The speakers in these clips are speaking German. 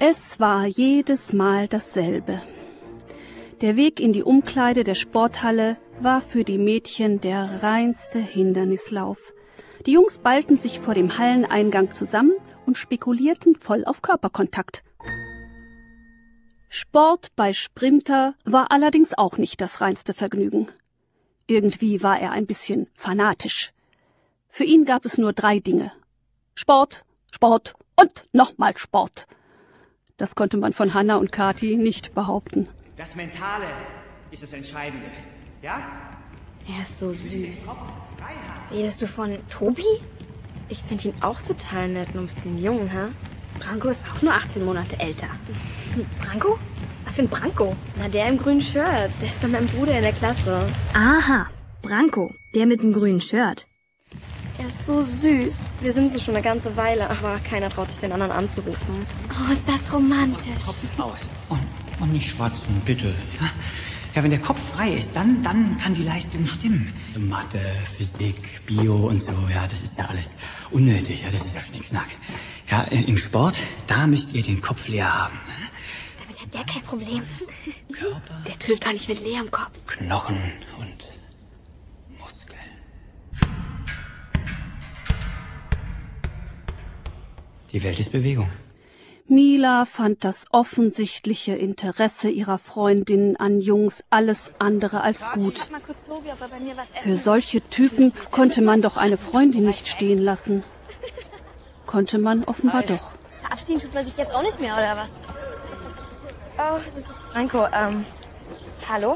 Es war jedes Mal dasselbe. Der Weg in die Umkleide der Sporthalle war für die Mädchen der reinste Hindernislauf. Die Jungs ballten sich vor dem Halleneingang zusammen und spekulierten voll auf Körperkontakt. Sport bei Sprinter war allerdings auch nicht das reinste Vergnügen. Irgendwie war er ein bisschen fanatisch. Für ihn gab es nur 3 Dinge: Sport, Sport und nochmal Sport. Das konnte man von Hanna und Kathi nicht behaupten. Das Mentale ist das Entscheidende, ja? Er ist so süß. Redest du von Tobi? Ich finde ihn auch total nett, nur ein bisschen jung, hä? Branko ist auch nur 18 Monate älter. Branko? Was für ein Branko? Na, der im grünen Shirt. Der ist bei meinem Bruder in der Klasse. Aha, Branko, der mit dem grünen Shirt. Er ist so süß. Wir sind es schon eine ganze Weile, aber keiner traut sich, den anderen anzurufen. Oh, ist das romantisch. Kopf aus. Und nicht schwatzen, bitte. Ja? Ja, wenn der Kopf frei ist, dann kann die Leistung stimmen. Mathe, Physik, Bio und so, ja, das ist ja alles unnötig, ja, das ist ja Schnickschnack. Ja, im Sport, da müsst ihr den Kopf leer haben. Damit hat der kein Problem. Körper, Der trifft auch nicht mit leerem Kopf. Knochen und Muskeln. Die Welt ist Bewegung. Mila fand das offensichtliche Interesse ihrer Freundinnen an Jungs alles andere als gut. Für solche Typen konnte man doch eine Freundin nicht stehen lassen. Konnte man offenbar doch. Verabschieden tut man sich jetzt auch nicht mehr, oder was? Oh, das ist Branko. Hallo?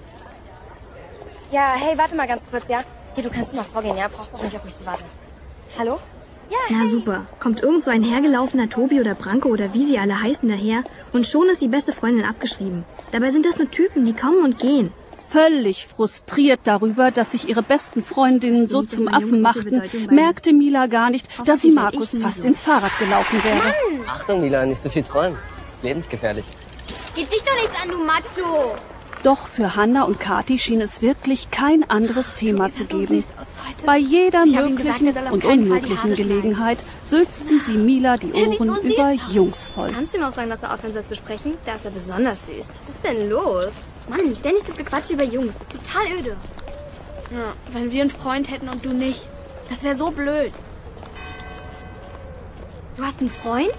Ja, hey, warte mal ganz kurz, ja? Hier, du kannst mal vorgehen, ja? Brauchst auch nicht auf mich zu warten. Hallo? Ja, Na super, kommt irgend so ein hergelaufener Tobi oder Branko oder wie sie alle heißen daher und schon ist die beste Freundin abgeschrieben. Dabei sind das nur Typen, die kommen und gehen. Völlig frustriert darüber, dass sich ihre besten Freundinnen so zum Affen machten, merkte Mila gar nicht, dass sie Markus fast ins Fahrrad gelaufen wäre. Achtung, Mila, nicht so viel träumen. Das ist lebensgefährlich. Geht dich doch nichts an, du Macho! Doch für Hanna und Kathi schien es wirklich kein anderes Thema zu geben. Bei jeder möglichen und unmöglichen Gelegenheit sülzten sie Mila die Ohren über Jungs voll. Kannst du ihm auch sagen, dass er aufhören soll zu sprechen? Da ist er besonders süß. Was ist denn los? Mann, ständig das Gequatsche über Jungs. Ist total öde. Ja, wenn wir einen Freund hätten und du nicht. Das wäre so blöd. Du hast einen Freund?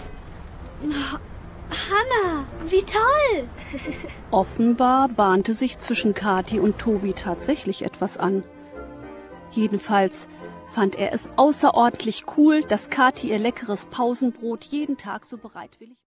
Hanna, wie toll! Offenbar bahnte sich zwischen Kathi und Tobi tatsächlich etwas an. Jedenfalls fand er es außerordentlich cool, dass Kathi ihr leckeres Pausenbrot jeden Tag so bereitwillig